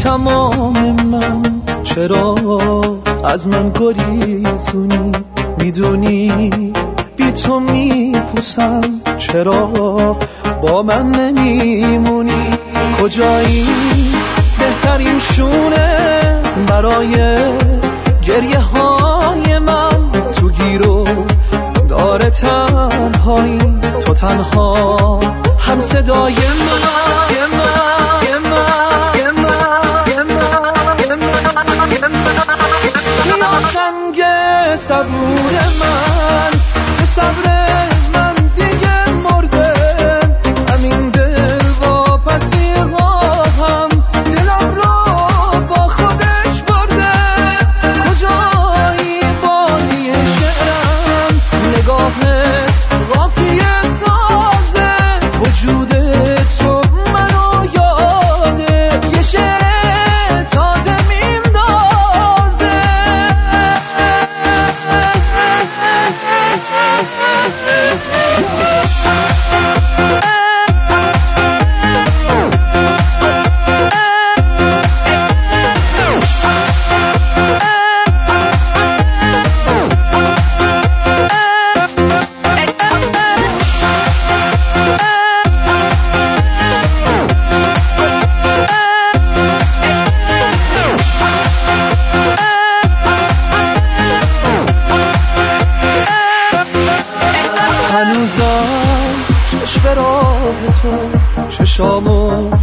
تمام من چرا از من گریزونی؟ میدونی بی تو میپوسم، چرا با من نمیمونی؟ کجایی بهترین شونه برای گریه های من؟ تو گیرو داره تنهایی، تو تنها هم صدای یا سنگ صبور من، به صبر من دیگه مرده، همین دل واپسی هم دلم رو با خودش برده. کجایی بادی شعرم، نگاهت قافیه سازه، وجود تو منو یاده، یه شعر تازه میندازه. هنوزم چشم راه تو، چشامو